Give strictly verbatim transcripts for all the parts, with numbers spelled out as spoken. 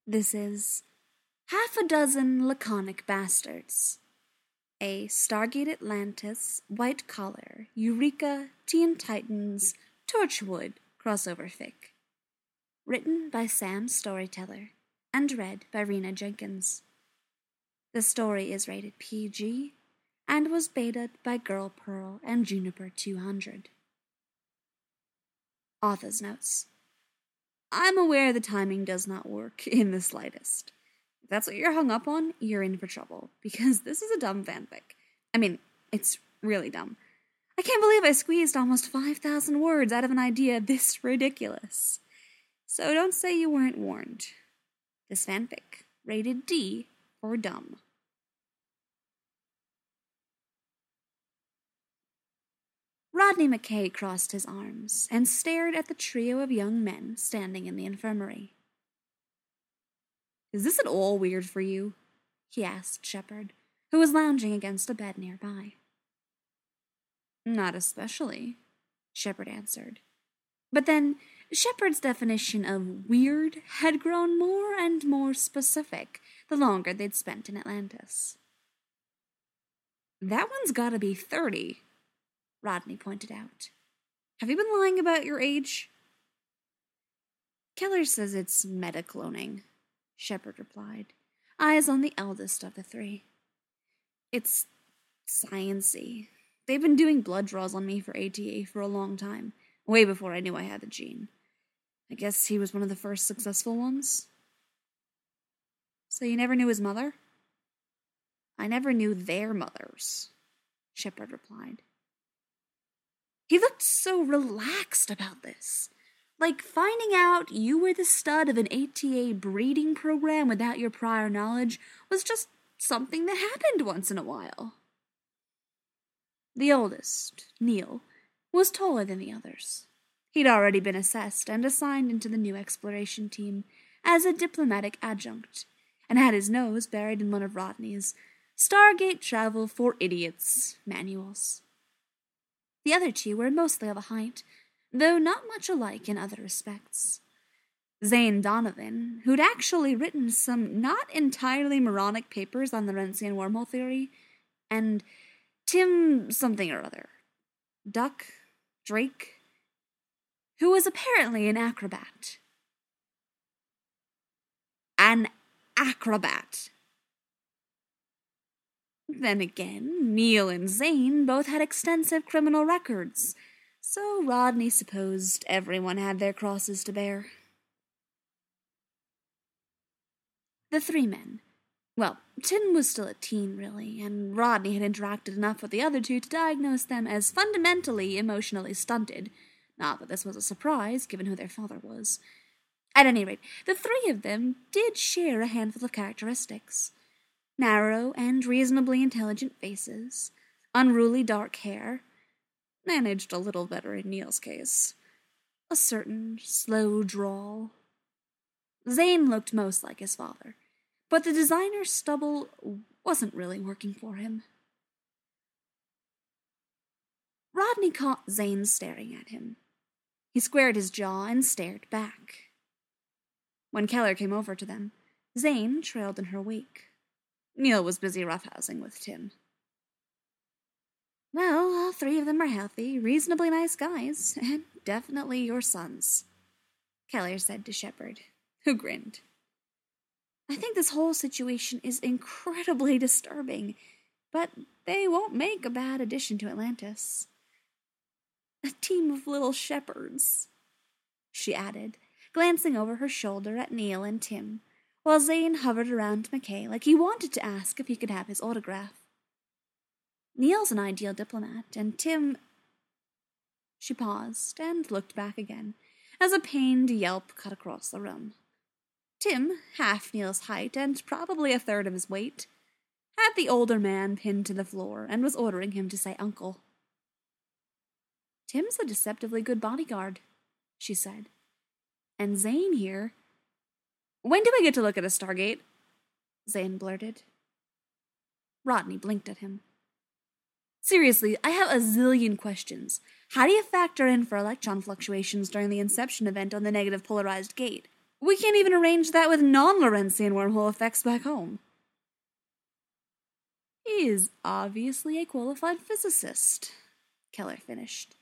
This is Half a Dozen Laconic Bastards, a Stargate Atlantis, White Collar, Eureka, Teen Titans, Torchwood crossover fic. Written by Sam Storyteller and read by Rena Jenkins. The story is rated P G and was betaed by Girl Pearl and Juniper two hundred. Author's notes. I'm aware the timing does not work in the slightest. If that's what you're hung up on, you're in for trouble, because this is a dumb fanfic. I mean, it's really dumb. I can't believe I squeezed almost five thousand words out of an idea this ridiculous. So don't say you weren't warned. This fanfic, rated D for dumb. Rodney McKay crossed his arms and stared at the trio of young men standing in the infirmary. "Is this at all weird for you?" he asked Shepard, who was lounging against a bed nearby. "Not especially," Shepard answered. But then, Shepard's definition of weird had grown more and more specific the longer they'd spent in Atlantis. "That one's gotta be thirty, Rodney pointed out. "Have you been lying about your age?" "Keller says it's metacloning," Shepard replied, eyes on the eldest of the three. "It's science-y. They've been doing blood draws on me for A T A for a long time, way before I knew I had the gene. I guess he was one of the first successful ones." "So you never knew his mother?" "I never knew their mothers," Shepard replied. He looked so relaxed about this. Like finding out you were the stud of an A T A breeding program without your prior knowledge was just something that happened once in a while. The oldest, Neil, was taller than the others. He'd already been assessed and assigned into the new exploration team as a diplomatic adjunct, and had his nose buried in one of Rodney's Stargate Travel for Idiots manuals. The other two were mostly of a height, though not much alike in other respects. Zane Donovan, who'd actually written some not entirely moronic papers on the Rensian wormhole theory, and Tim something or other, Duck, Drake, who was apparently an acrobat. An acrobat! Then again, Neil and Zane both had extensive criminal records, so Rodney supposed everyone had their crosses to bear. The three men. Well, Tim was still a teen, really, and Rodney had interacted enough with the other two to diagnose them as fundamentally emotionally stunted. Not that this was a surprise, given who their father was. At any rate, the three of them did share a handful of characteristics. Narrow and reasonably intelligent faces, unruly dark hair, managed a little better in Neil's case, a certain slow drawl. Zane looked most like his father, but the designer's stubble wasn't really working for him. Rodney caught Zane staring at him. He squared his jaw and stared back. When Keller came over to them, Zane trailed in her wake. Neil was busy roughhousing with Tim. "Well, all three of them are healthy, reasonably nice guys, and definitely your sons," Keller said to Shepard, who grinned. "I think this whole situation is incredibly disturbing, but they won't make a bad addition to Atlantis. A team of little shepherds," she added, glancing over her shoulder at Neil and Tim, while Zane hovered around McKay like he wanted to ask if he could have his autograph. "Neil's an ideal diplomat, and Tim—" She paused and looked back again, as a pained yelp cut across the room. Tim, half Neil's height and probably a third of his weight, had the older man pinned to the floor and was ordering him to say uncle. "Tim's a deceptively good bodyguard," she said. "And Zane here—" "When do I get to look at a Stargate?" Zane blurted. Rodney blinked at him. "Seriously, I have a zillion questions. How do you factor in for electron fluctuations during the inception event on the negative polarized gate? We can't even arrange that with non-Lorentzian wormhole effects back home. He is obviously a qualified physicist, Keller finished.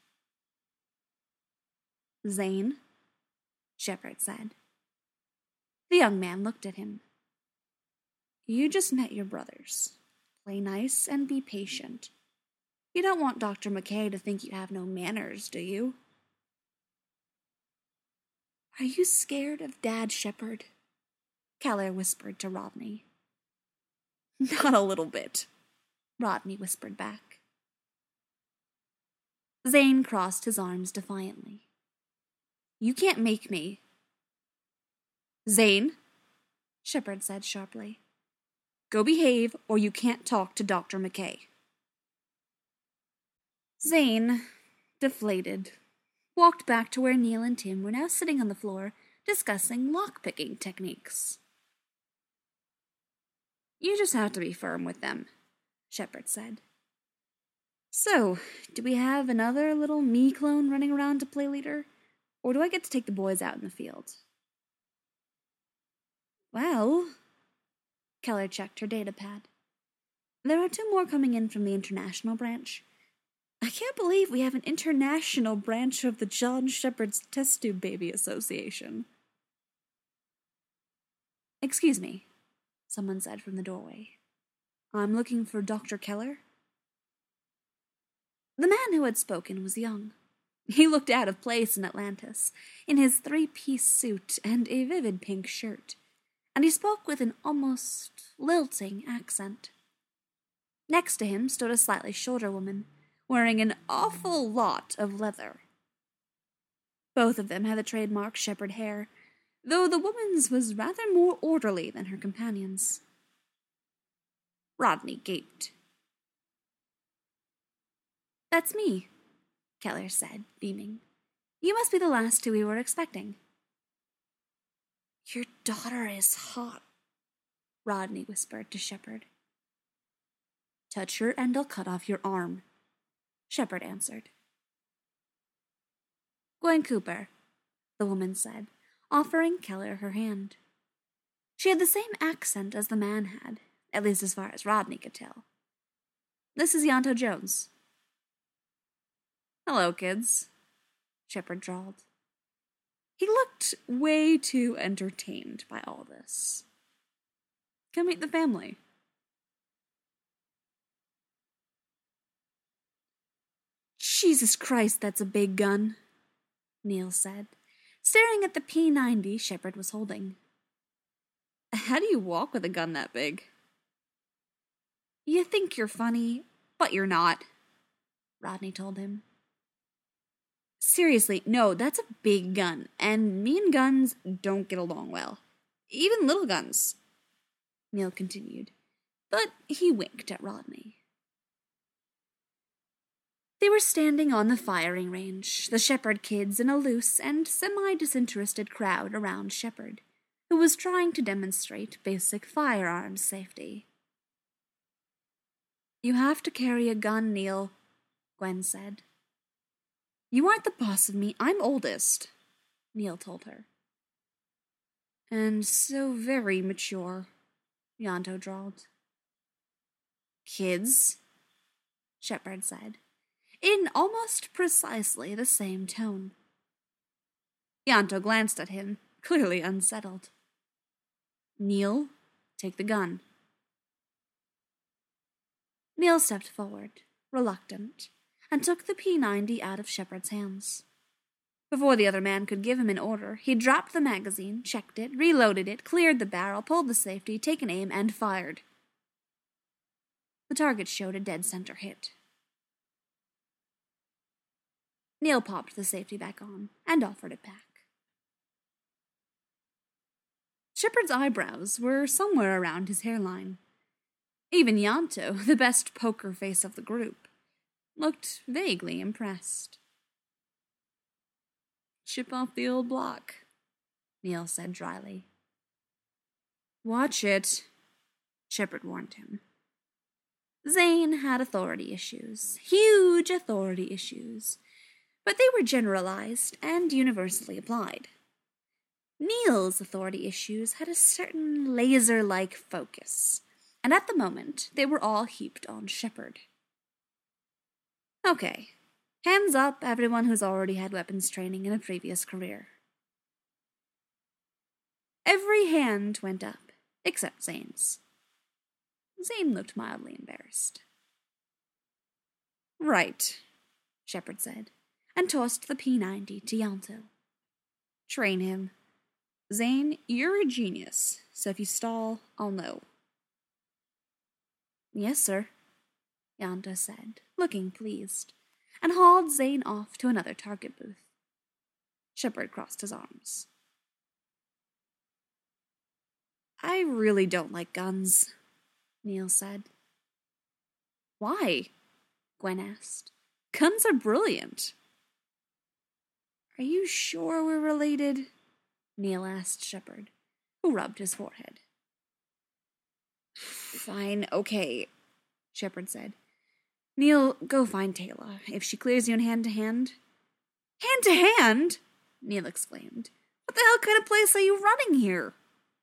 Zane, Shepard said. The young man looked at him. You just met your brothers. Play nice and be patient. You don't want Doctor McKay to think you have no manners, do you? Are you scared of Dad, Shepard? Keller whispered to Rodney. Not a little bit, Rodney whispered back. Zane crossed his arms defiantly. You can't make me. Zane, Shepard said sharply. Go behave, or you can't talk to Doctor McKay. Zane, deflated, walked back to where Neil and Tim were now sitting on the floor discussing lock-picking techniques. You just have to be firm with them, Shepard said. So, do we have another little me clone running around to play leader, or do I get to take the boys out in the field? Well, Keller checked her datapad. There are two more coming in from the international branch. I can't believe we have an international branch of the John Shepard's Test Tube Baby Association. Excuse me, someone said from the doorway. I'm looking for Doctor Keller. The man who had spoken was young. He looked out of place in Atlantis, in his three-piece suit and a vivid pink shirt, and he spoke with an almost lilting accent. Next to him stood a slightly shorter woman, wearing an awful lot of leather. Both of them had the trademark Shepard hair, though the woman's was rather more orderly than her companion's. Rodney gaped. That's me, Keller said, beaming. You must be the last two we were expecting. Your daughter is hot, Rodney whispered to Shepard. Touch her and I'll cut off your arm, Shepard answered. Gwen Cooper, the woman said, offering Keller her hand. She had the same accent as the man had, at least as far as Rodney could tell. This is Ianto Jones. Hello, kids, Shepard drawled. He looked way too entertained by all this. Come meet the family. Jesus Christ, that's a big gun, Neil said, staring at the P ninety Shepard was holding. How do you walk with a gun that big? You think you're funny, but you're not, Rodney told him. Seriously, no, that's a big gun, and me and guns don't get along well. Even little guns, Neil continued, but he winked at Rodney. They were standing on the firing range, the Shepard kids in a loose and semi-disinterested crowd around Shepard, who was trying to demonstrate basic firearms safety. You have to carry a gun, Neil, Gwen said. You aren't the boss of me, I'm oldest, Neil told her. And so very mature, Ianto drawled. Kids, Shepard said, in almost precisely the same tone. Ianto glanced at him, clearly unsettled. Neil, take the gun. Neil stepped forward, reluctant, and took the P ninety out of Shepard's hands. Before the other man could give him an order, he dropped the magazine, checked it, reloaded it, cleared the barrel, pulled the safety, taken aim, and fired. The target showed a dead center hit. Neil popped the safety back on and offered it back. Shepard's eyebrows were somewhere around his hairline. Even Ianto, the best poker face of the group, looked vaguely impressed. Chip off the old block, Neil said dryly. Watch it, Shepard warned him. Zane had authority issues, huge authority issues, but they were generalized and universally applied. Neil's authority issues had a certain laser-like focus, and at the moment they were all heaped on Shepard. Okay, hands up everyone who's already had weapons training in a previous career. Every hand went up, except Zane's. Zane looked mildly embarrassed. Right, Shepard said, and tossed the P ninety to Ianto. Train him. Zane, you're a genius, so if you stall, I'll know. Yes, sir, Ianto said, looking pleased, and hauled Zane off to another target booth. Shepard crossed his arms. I really don't like guns, Neil said. Why? Gwen asked. Guns are brilliant. Are you sure we're related? Neil asked Shepard, who rubbed his forehead. Fine, okay, Shepard said. Neil, go find Taylor. If she clears you in hand-to-hand... Hand-to-hand? Neil exclaimed. What the hell kind of place are you running here?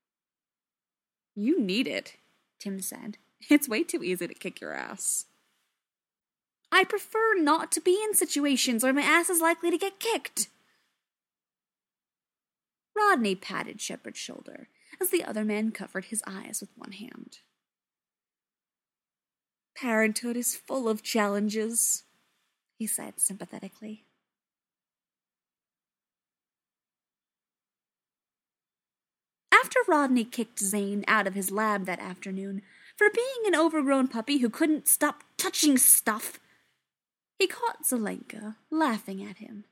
You need it, Tim said. It's way too easy to kick your ass. I prefer not to be in situations where my ass is likely to get kicked. Rodney patted Shepard's shoulder as the other man covered his eyes with one hand. Parenthood is full of challenges, he said sympathetically. After Rodney kicked Zane out of his lab that afternoon for being an overgrown puppy who couldn't stop touching stuff, he caught Zelenka laughing at him.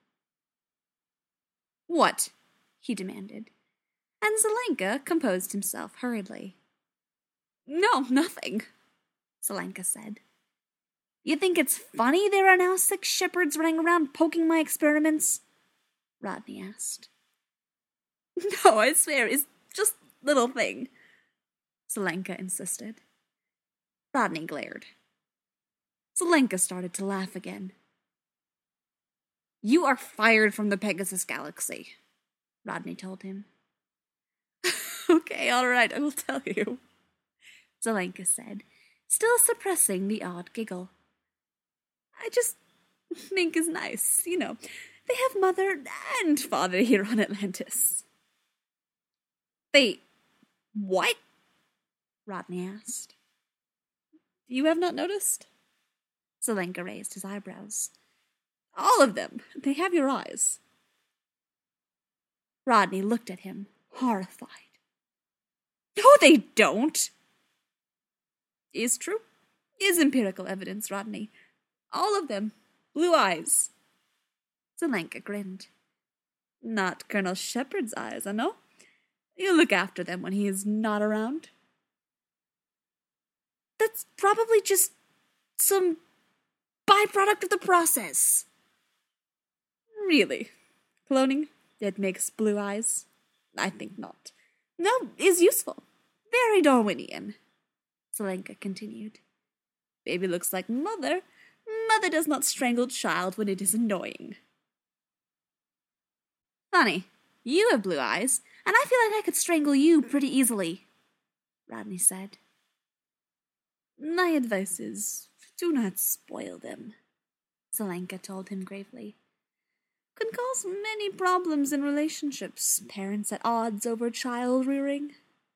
What? He demanded, and Zelenka composed himself hurriedly. No, nothing, Zelenka said. You think it's funny there are now six Shepards running around poking my experiments? Rodney asked. No, I swear, it's just little thing, Zelenka insisted. Rodney glared. Zelenka started to laugh again. You are fired from the Pegasus Galaxy, Rodney told him. Okay, all right, I will tell you, Zelenka said, still suppressing the odd giggle. I just think it's nice, you know. They have mother and father here on Atlantis. They... what? Rodney asked. You have not noticed? Zelenka raised his eyebrows. All of them. They have your eyes. Rodney looked at him, horrified. No, they don't. Is true. Is empirical evidence, Rodney. All of them. Blue eyes. Zelenka grinned. Not Colonel Shepard's eyes, I know. You look after them when he is not around. That's probably just some byproduct of the process. Really? Cloning? It makes blue eyes? I think not. No, is useful. Very Darwinian. Zelenka continued. Baby looks like mother. Mother does not strangle child when it is annoying. Funny, you have blue eyes, and I feel like I could strangle you pretty easily, Rodney said. My advice is, do not spoil them, Zelenka told him gravely. Can cause many problems in relationships, parents at odds over child rearing.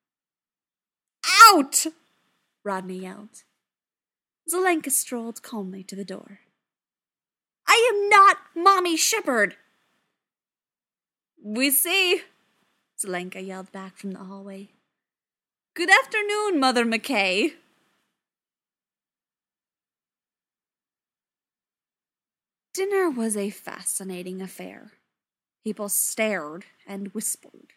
Out! Rodney yelled. Zelenka strolled calmly to the door. I am not Mommy Shepard! We see, Zelenka yelled back from the hallway. Good afternoon, Mother McKay. Dinner was a fascinating affair. People stared and whispered.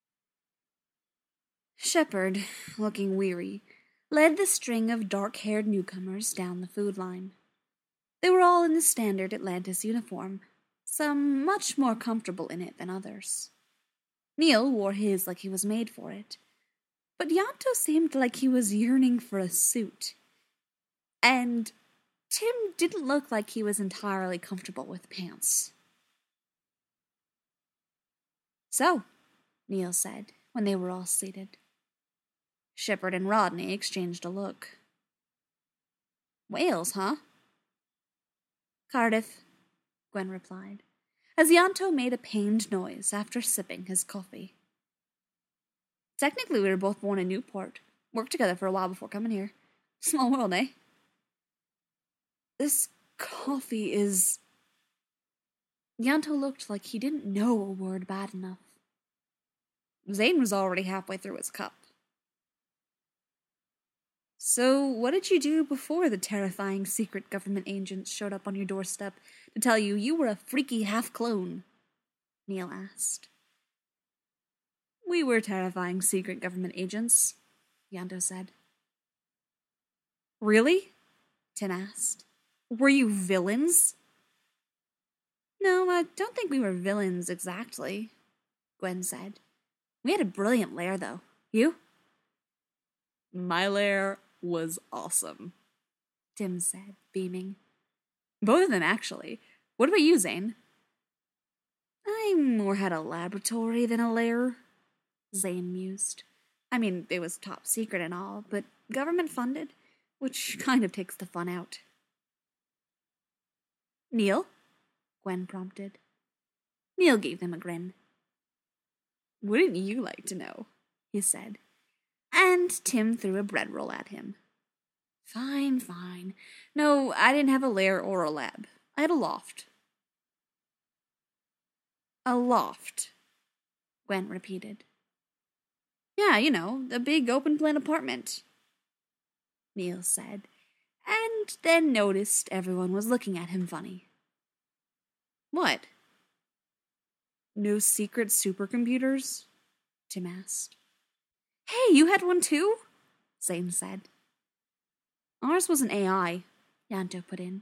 Shepard, looking weary, led the string of dark-haired newcomers down the food line. They were all in the standard Atlantis uniform, some much more comfortable in it than others. Neil wore his like he was made for it, but Ianto seemed like he was yearning for a suit. And Tim didn't look like he was entirely comfortable with pants. So, Neil said, when they were all seated. Shepard and Rodney exchanged a look. Wales, huh? Cardiff, Gwen replied, as Ianto made a pained noise after sipping his coffee. Technically, we were both born in Newport. Worked together for a while before coming here. Small world, eh? This coffee is... Ianto looked like he didn't know a word bad enough. Zane was already halfway through his cup. So, what did you do before the terrifying secret government agents showed up on your doorstep to tell you you were a freaky half-clone? Neil asked. We were terrifying secret government agents, Ianto said. Really? Tim asked. Were you villains? No, I don't think we were villains exactly, Gwen said. We had a brilliant lair, though. You? My lair was awesome, Tim said, beaming. Both of them, actually. What about you, Zane? I more had a laboratory than a lair, Zane mused. I mean, it was top secret and all, but government funded, which kind of takes the fun out. Neil? Gwen prompted. Neil gave them a grin. Wouldn't you like to know? He said. And Tim threw a bread roll at him. Fine, fine. No, I didn't have a lair or a lab. I had a loft. A loft, Gwen repeated. Yeah, you know, a big open-plan apartment, Neil said, and then noticed everyone was looking at him funny. What? No secret supercomputers? Tim asked. Hey, you had one too? Zane said. Ours was an A I, Ianto put in.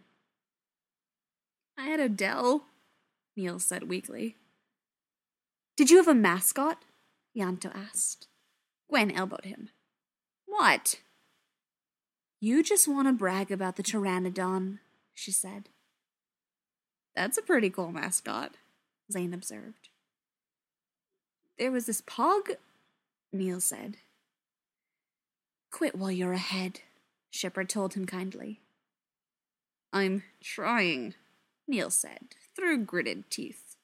I had a Dell, Neil said weakly. Did you have a mascot? Ianto asked. Gwen elbowed him. What? You just want to brag about the Pteranodon, she said. That's a pretty cool mascot, Zane observed. There was this pug, Neil said. Quit while you're ahead, Shepard told him kindly. I'm trying, Neil said, through gritted teeth.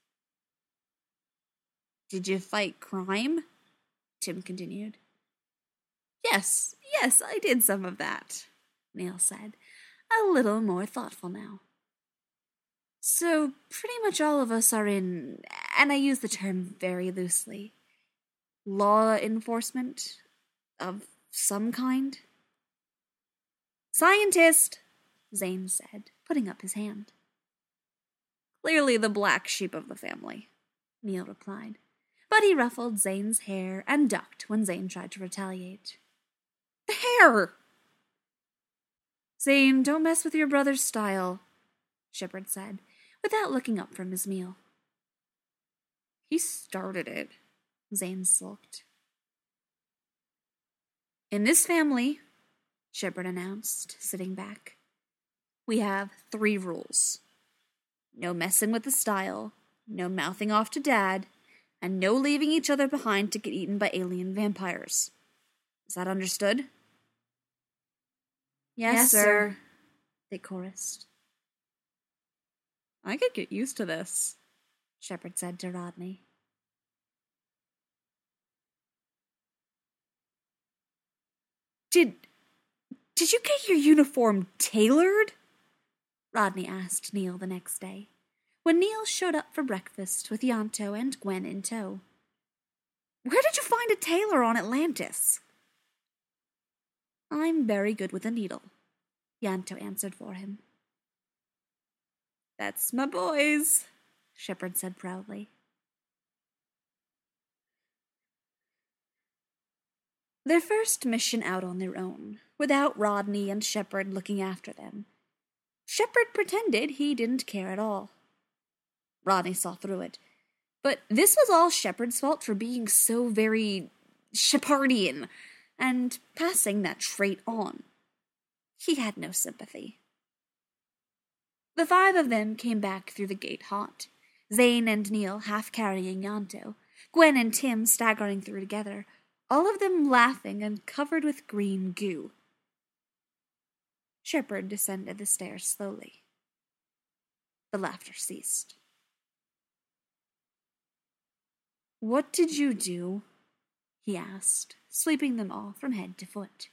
Did you fight crime? Tim continued. Yes, yes, I did some of that, Neil said, a little more thoughtful now. So, pretty much all of us are in, and I use the term very loosely, law enforcement of some kind. Scientist, Zane said, putting up his hand. Clearly the black sheep of the family, Neil replied, but he ruffled Zane's hair and ducked when Zane tried to retaliate. The hair! Zane, don't mess with your brother's style, Shepard said, without looking up from his meal. He started it, Zane sulked. In this family, Shepard announced, sitting back, we have three rules. No messing with the style, no mouthing off to Dad, and no leaving each other behind to get eaten by alien vampires. Is that understood? Yes, yes sir, sir, they chorused. I could get used to this, Shepard said to Rodney. Did... did you get your uniform tailored? Rodney asked Neil the next day, when Neil showed up for breakfast with Ianto and Gwen in tow. Where did you find a tailor on Atlantis? I'm very good with a needle, Ianto answered for him. That's my boys, Shepard said proudly. Their first mission out on their own, without Rodney and Shepard looking after them. Shepard pretended he didn't care at all. Rodney saw through it, but this was all Shepard's fault for being so very Shepardian and passing that trait on. He had no sympathy. The five of them came back through the gate hot, Zane and Neil half carrying Ianto, Gwen and Tim staggering through together, all of them laughing and covered with green goo. Shepard descended the stairs slowly. The laughter ceased. "What did you do?" he asked, sweeping them all from head to foot.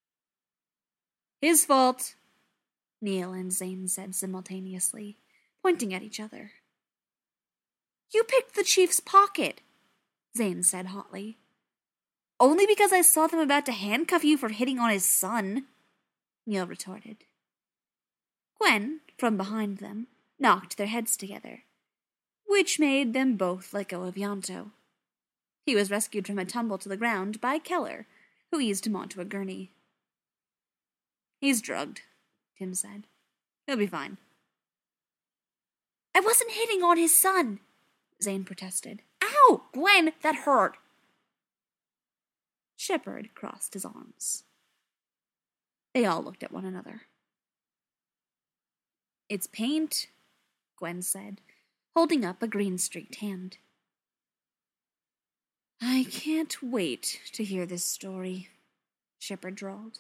"His fault," Neil and Zane said simultaneously, pointing at each other. "You picked the chief's pocket," Zane said hotly. "Only because I saw them about to handcuff you for hitting on his son," Neil retorted. Gwen, from behind them, knocked their heads together, which made them both let go of Ianto. He was rescued from a tumble to the ground by Keller, who eased him onto a gurney. "He's drugged," Tim said. "He'll be fine." "I wasn't hitting on his son," Zane protested. "Ow, Gwen, that hurt." Shepard crossed his arms. They all looked at one another. "It's paint," Gwen said, holding up a green-streaked hand. "I can't wait to hear this story," Shepard drawled.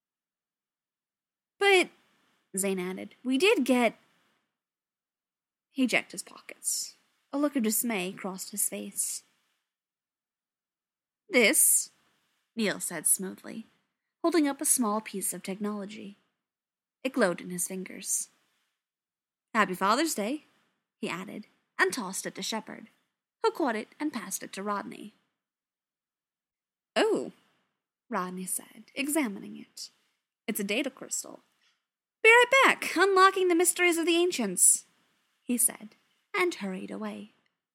"But," Zane added, "we did get—" He checked his pockets. A look of dismay crossed his face. "This," Neil said smoothly, holding up a small piece of technology. It glowed in his fingers. "Happy Father's Day," he added, and tossed it to Shepard, who caught it and passed it to Rodney. "Oh," Rodney said, examining it. "It's a data crystal. Be right back, unlocking the mysteries of the ancients," he said, and hurried away.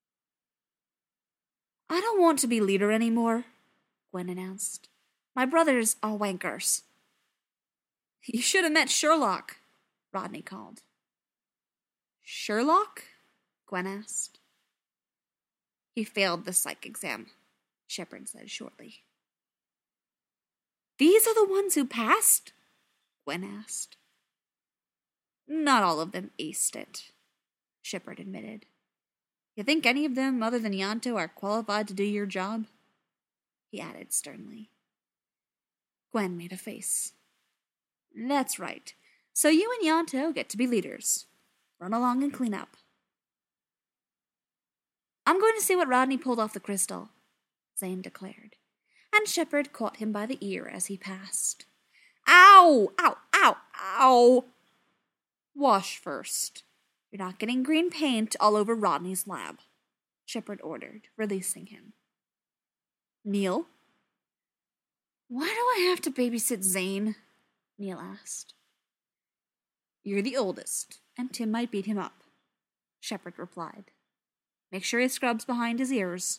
"I don't want to be leader anymore," Gwen announced. "My brothers are wankers." "You should have met Sherlock," Rodney called. "Sherlock?" Gwen asked. "He failed the psych exam," Shepard said shortly. "These are the ones who passed?" Gwen asked. "Not all of them aced it," Shepard admitted. "You think any of them other than Ianto are qualified to do your job?" he added sternly. Gwen made a face. "That's right. So you and Ianto get to be leaders. Run along and clean up." "I'm going to see what Rodney pulled off the crystal," Zane declared, and Shepard caught him by the ear as he passed. "Ow! Ow! Ow! Ow!" "Wash first. You're not getting green paint all over Rodney's lab," Shepard ordered, releasing him. "Neil?" "Why do I have to babysit Zane?" Neil asked. "You're the oldest, and Tim might beat him up," Shepard replied. "Make sure he scrubs behind his ears."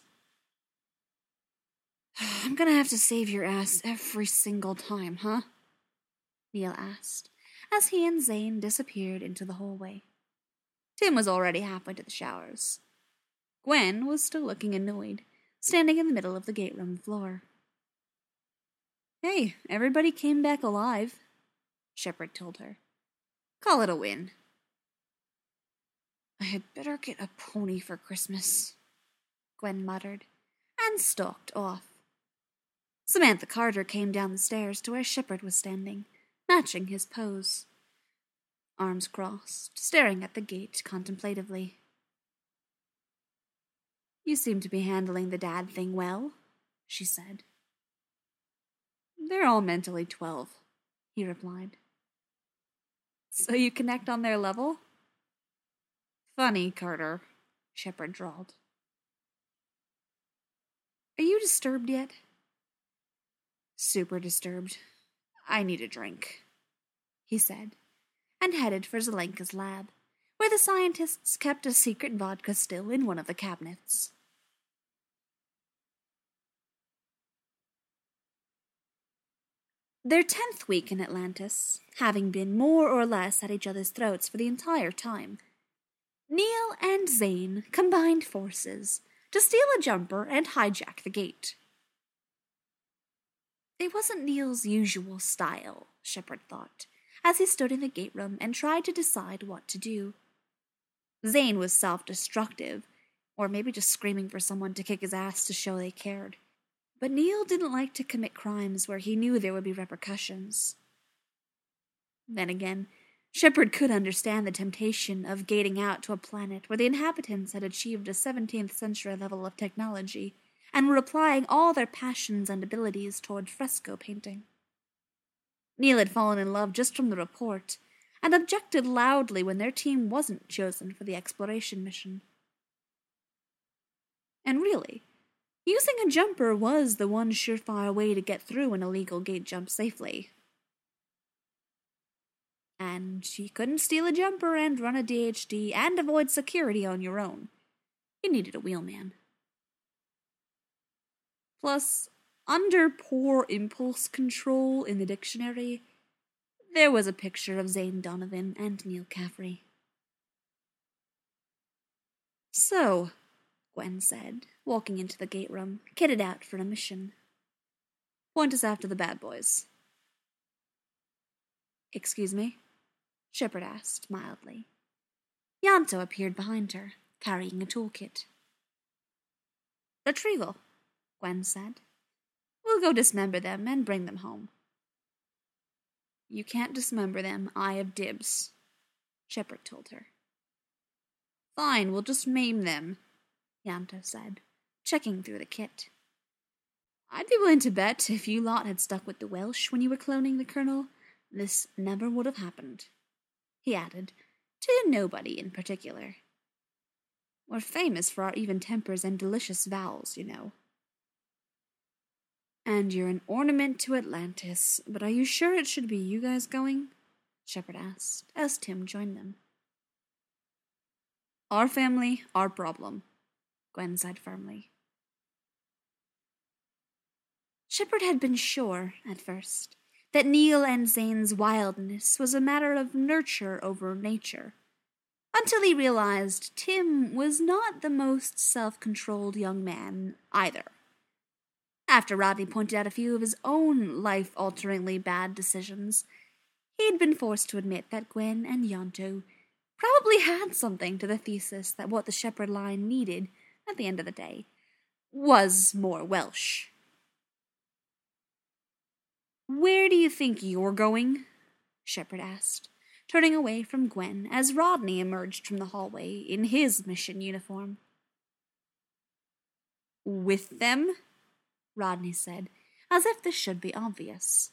"I'm gonna have to save your ass every single time, huh?" Neil asked, as he and Zane disappeared into the hallway. Tim was already halfway to the showers. Gwen was still looking annoyed, standing in the middle of the gate room floor. "Hey, everybody came back alive," Shepard told her. "Call it a win." "I had better get a pony for Christmas," Gwen muttered, and stalked off. Samantha Carter came down the stairs to where Shepard was standing, matching his pose. Arms crossed, staring at the gate contemplatively. "You seem to be handling the dad thing well," she said. "They're all mentally twelve," he replied. "So you connect on their level?" "Funny, Carter," Shepard drawled. "Are you disturbed yet?" "Super disturbed. I need a drink," he said, and headed for Zelenka's lab, where the scientists kept a secret vodka still in one of the cabinets. Their tenth week in Atlantis, having been more or less at each other's throats for the entire time, Neil and Zane combined forces to steal a jumper and hijack the gate. It wasn't Neil's usual style, Shepard thought, as he stood in the gate room and tried to decide what to do. Zane was self-destructive, or maybe just screaming for someone to kick his ass to show they cared. But Neil didn't like to commit crimes where he knew there would be repercussions. Then again, Shepard could understand the temptation of gating out to a planet where the inhabitants had achieved a seventeenth century level of technology and were applying all their passions and abilities toward fresco painting. Neil had fallen in love just from the report, and objected loudly when their team wasn't chosen for the exploration mission. And really, using a jumper was the one surefire way to get through an illegal gate jump safely. And you couldn't steal a jumper and run a D H D and avoid security on your own. You needed a wheelman. Plus, under poor impulse control in the dictionary, there was a picture of Zane Donovan and Neil Caffrey. So, Gwen said, walking into the gate room, kitted out for a mission. Point us after the bad boys. Excuse me? Shepard asked, mildly. Ianto appeared behind her, carrying a toolkit. Retrieval, Gwen said. We'll go dismember them and bring them home. You can't dismember them, I have dibs, Shepard told her. Fine, we'll just maim them, Ianto said, checking through the kit. I'd be willing to bet if you lot had stuck with the Welsh when you were cloning the Colonel, this never would have happened, he added, to nobody in particular. We're famous for our even tempers and delicious vowels, you know. And you're an ornament to Atlantis, but are you sure it should be you guys going? Shepard asked, as Tim joined them. Our family, our problem, Gwen said firmly. Shepard had been sure, at first, that Neil and Zane's wildness was a matter of nurture over nature, until he realized Tim was not the most self-controlled young man either. After Rodney pointed out a few of his own life-alteringly bad decisions, he'd been forced to admit that Gwen and Ianto probably had something to the thesis that what the Shepard line needed, at the end of the day, was more Welsh. Where do you think you're going? Shepard asked, turning away from Gwen as Rodney emerged from the hallway in his mission uniform. With them? Rodney said, as if this should be obvious.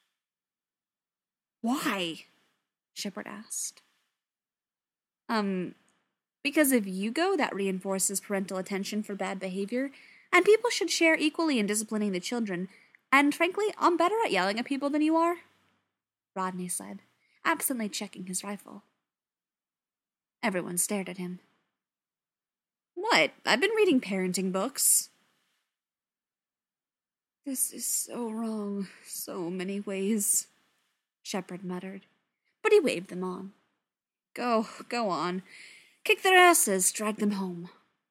Why? Shepard asked. Um, because if you go, that reinforces parental attention for bad behavior, and people should share equally in disciplining the children, and frankly, I'm better at yelling at people than you are, Rodney said, absently checking his rifle. Everyone stared at him. What? I've been reading parenting books. This is so wrong, so many ways, Shepard muttered, but he waved them on. Go, go on. Kick their asses, drag them home.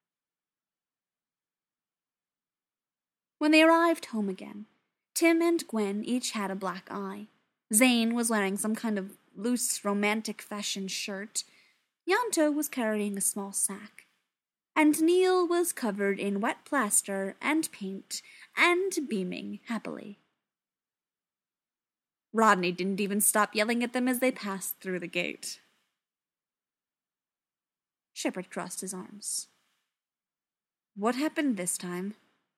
When they arrived home again, Tim and Gwen each had a black eye. Zane was wearing some kind of loose, romantic fashion shirt. Ianto was carrying a small sack. And Neil was covered in wet plaster and paint and beaming happily. Rodney didn't even stop yelling at them as they passed through the gate. Shepard crossed his arms. What happened this time?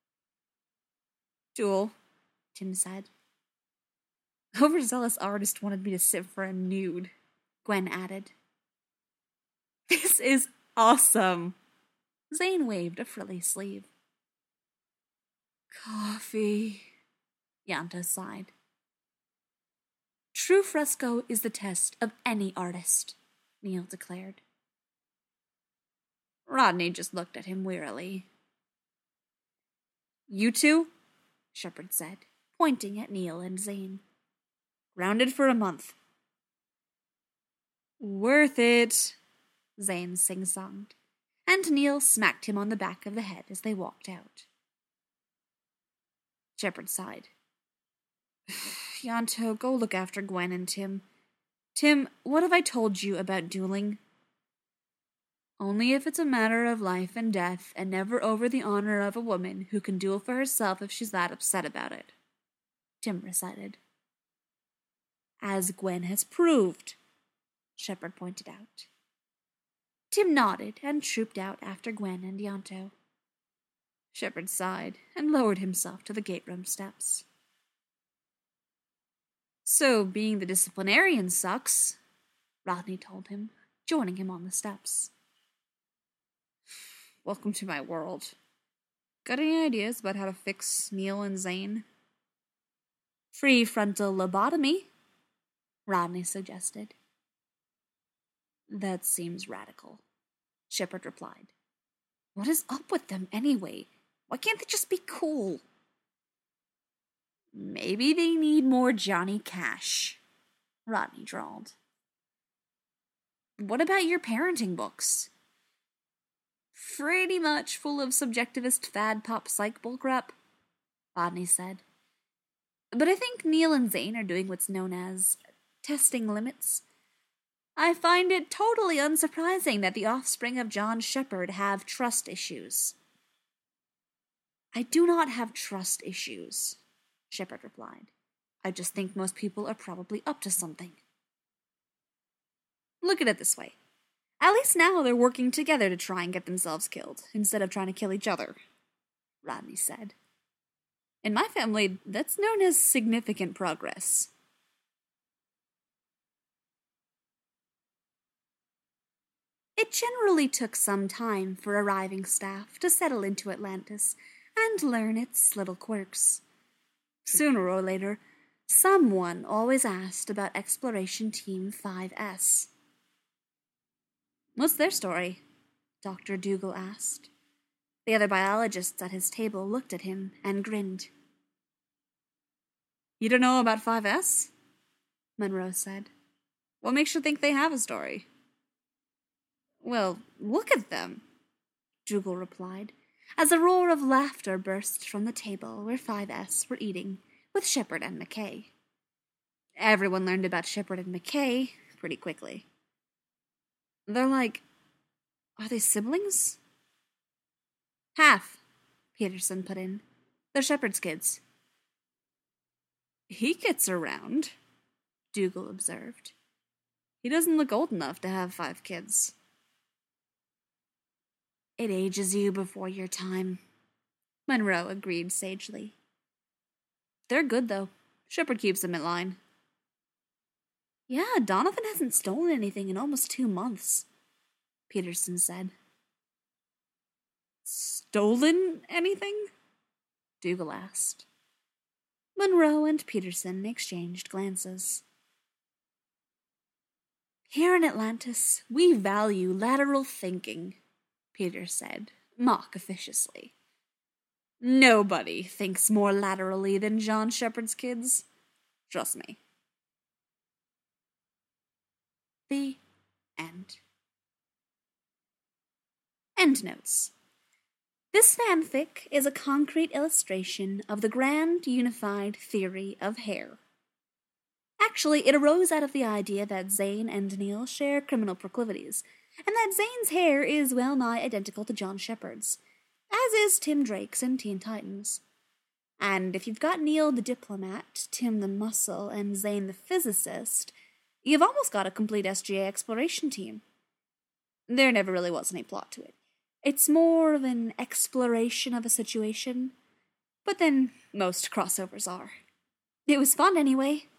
Duel, Tim said. Overzealous artist wanted me to sit for a nude, Gwen added. This is awesome. Zane waved a frilly sleeve. Coffee, Ianto sighed. True fresco is the test of any artist, Neil declared. Rodney just looked at him wearily. You two? Shepard said, pointing at Neil and Zane. Grounded for a month. Worth it, Zane sing-songed, and Neil smacked him on the back of the head as they walked out. Shepard sighed. Ianto, go look after Gwen and Tim. Tim, what have I told you about dueling? Only if it's a matter of life and death, and never over the honor of a woman who can do it for herself if she's that upset about it, Tim recited. As Gwen has proved, Shepard pointed out. Tim nodded and trooped out after Gwen and Ianto. Shepard sighed and lowered himself to the gate-room steps. So being the disciplinarian sucks, Rodney told him, joining him on the steps. Welcome to my world. Got any ideas about how to fix Neil and Zane? Free frontal lobotomy, Rodney suggested. That seems radical, Shepard replied. What is up with them anyway? Why can't they just be cool? Maybe they need more Johnny Cash, Rodney drawled. What about your parenting books? Pretty much full of subjectivist fad pop psych bullcrap, Rodney said. But I think Neil and Zane are doing what's known as testing limits. I find it totally unsurprising that the offspring of John Shepard have trust issues. I do not have trust issues, Shepard replied. I just think most people are probably up to something. Look at it this way. At least now they're working together to try and get themselves killed, instead of trying to kill each other, Rodney said. In my family, that's known as significant progress. It generally took some time for arriving staff to settle into Atlantis and learn its little quirks. Sooner or later, someone always asked about Exploration Team five S. What's their story? Doctor Dougal asked. The other biologists at his table looked at him and grinned. You don't know about five S? Monroe said. What makes you think they have a story? Well, look at them, Dougal replied, as a roar of laughter burst from the table where five S were eating with Shepard and McKay. Everyone learned about Shepard and McKay pretty quickly. They're like, are they siblings? Half, Peterson put in. They're Shepard's kids. He gets around, Dougal observed. He doesn't look old enough to have five kids. It ages you before your time, Monroe agreed sagely. They're good, though. Shepard keeps them in line. Yeah, Donovan hasn't stolen anything in almost two months, Peterson said. Stolen anything? Dougal asked. Monroe and Peterson exchanged glances. Here in Atlantis, we value lateral thinking, Peter said, mock officiously. Nobody thinks more laterally than John Shepard's kids. Trust me. The end. Endnotes. This fanfic is a concrete illustration of the grand unified theory of hair. Actually, it arose out of the idea that Zane and Neil share criminal proclivities, and that Zane's hair is well nigh identical to John Shepard's, as is Tim Drake's in Teen Titans. And if you've got Neil the diplomat, Tim the muscle, and Zane the physicist, you've almost got a complete S G A exploration team. There never really was any plot to it. It's more of an exploration of a situation, but then most crossovers are. It was fun anyway.